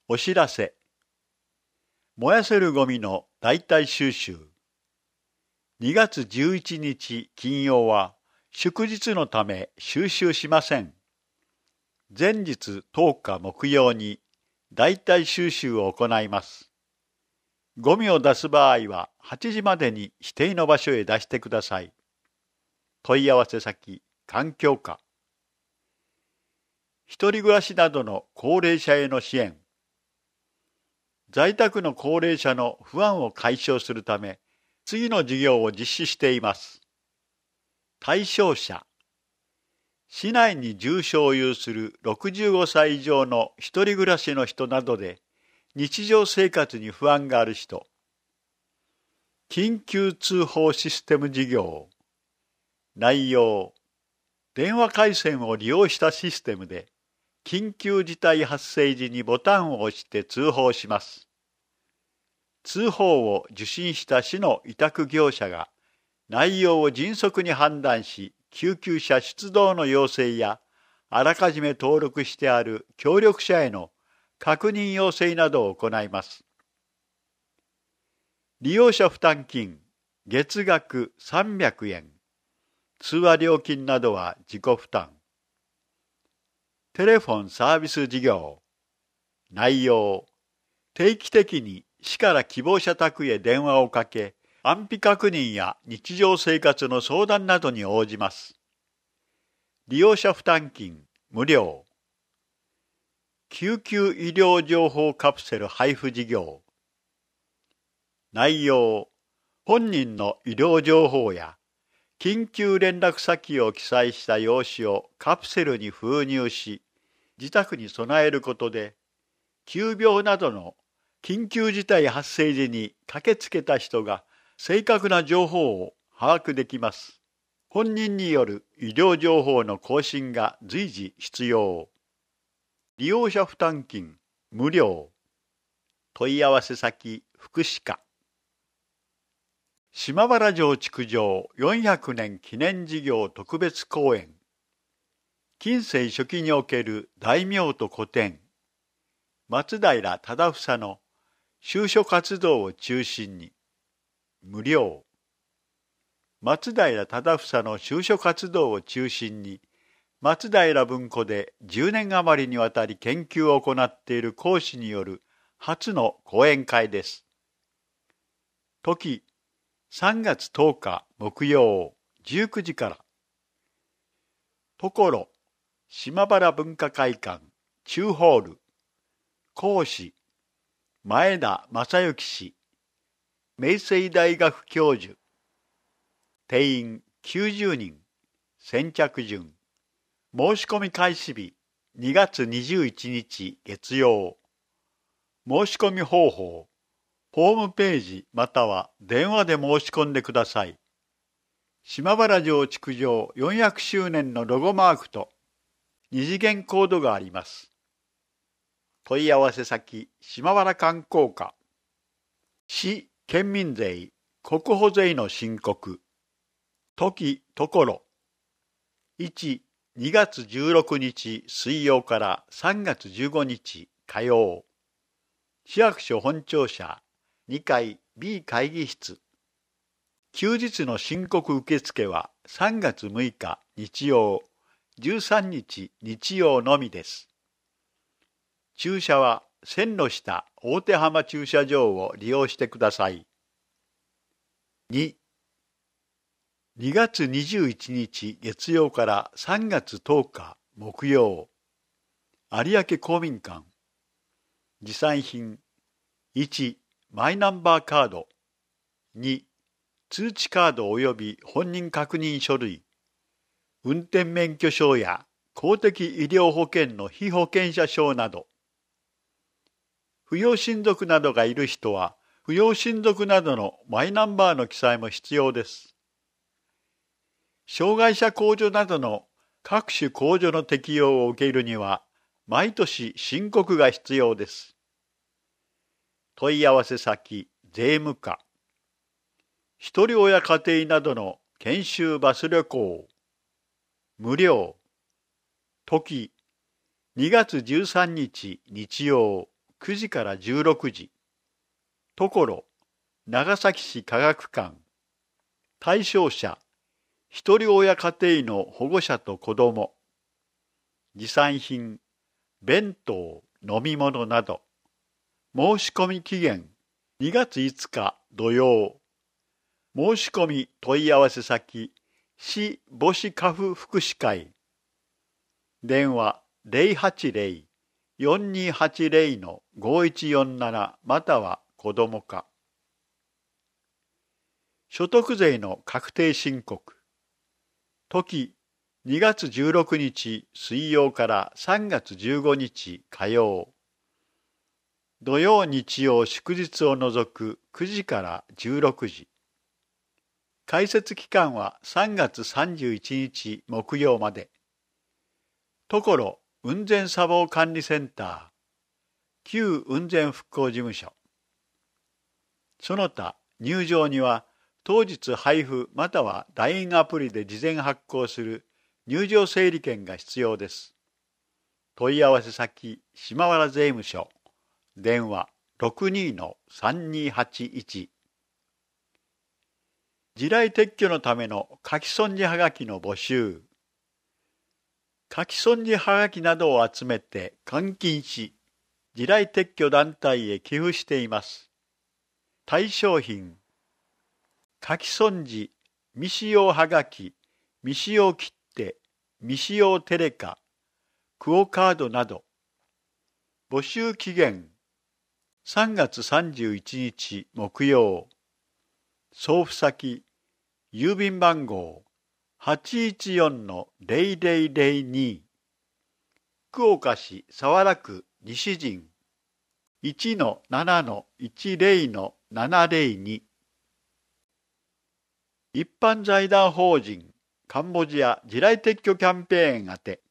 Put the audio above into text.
お知らせ。燃やせるゴミの代替収集。2月11日金曜は祝日のため収集しません。前日10日木曜に代替収集を行います。ゴミを出す場合は8時までに指定の場所へ出してください。問い合わせ先、環境課。一人暮らしなどの高齢者への支援。在宅の高齢者の不安を解消するため、次の事業を実施しています。対象者。市内に住所を有する65歳以上の一人暮らしの人などで、日常生活に不安がある人。緊急通報システム事業。内容。電話回線を利用したシステムで、緊急事態発生時にボタンを押して通報します。通報を受信した市の委託業者が内容を迅速に判断し、救急車出動の要請やあらかじめ登録してある協力者への確認要請などを行います。利用者負担金、月額300円。通話料金などは自己負担。テレフォンサービス事業。内容。定期的に市から希望者宅へ電話をかけ、安否確認や日常生活の相談などに応じます。利用者負担金、無料。救急医療情報カプセル配布事業。内容。本人の医療情報や緊急連絡先を記載した用紙をカプセルに封入し、自宅に備えることで、急病などの緊急事態発生時に駆けつけた人が正確な情報を把握できます。本人による医療情報の更新が随時必要。利用者負担金、無料。問い合わせ先、福祉課。島原城築城400年記念事業特別公演。近世初期における大名と古典、松平忠房の修書活動を中心に、無料。松平忠房の修書活動を中心に、松平文庫で10年余りにわたり研究を行っている講師による初の講演会です。時、3月10日木曜19時から。ところ、島原文化会館中ホール。講師前田正幸氏、明星大学教授。定員90人。先着順。申し込み開始日2月21日月曜。申し込み方法。ホームページまたは電話で申し込んでください。島原城築城400周年のロゴマークと二次元コードがあります。問い合わせ先、島原観光課。市県民税、国保税の申告。時、ところ。1、2月16日水曜から3月15日火曜。市役所本庁舎2階 B 会議室。休日の申告受付は3月6日日曜、13日日曜のみです。駐車は線路下大手浜駐車場を利用してください。2、2月21日月曜から3月10日木曜。有明公民館。持参品。1、マイナンバーカード。2、通知カード及び本人確認書類。運転免許証や公的医療保険の被保険者証など。扶養親族などがいる人は、扶養親族などのマイナンバーの記載も必要です。障害者控除などの各種控除の適用を受けるには、毎年申告が必要です。問い合わせ先、税務課。一人親家庭などの研修バス旅行。無料。時、2月13日日曜 9時から16時。ところ、長崎市科学館。対象者、一人親家庭の保護者と子供。持参品、弁当、飲み物など。申し込み期限、2月5日土曜。申し込み問い合わせ先、市母子家父福祉会。電話080-4280-5147または子ども課。所得税の確定申告。時、2月16日水曜から3月15日火曜。土曜日曜祝日を除く9時から16時。開設期間は3月31日木曜まで。ところ、雲仙砂防管理センター、旧雲仙復興事務所。その他、入場には、当日配布または LINE アプリで事前発行する入場整理券が必要です。問い合わせ先、島原税務署。電話 62-3281。地雷撤去のための書き損じはがきの募集。書き損じはがきなどを集めて換金し、地雷撤去団体へ寄付しています。対象品、書き損じ、未使用はがき、未使用切手、未使用テレカ、クオカードなど。募集期限、3月31日木曜。送付先、郵便番号、814-0002。福岡市早良区西陣 1-7-10-702。一般財団法人カンボジア地雷撤去キャンペーン宛て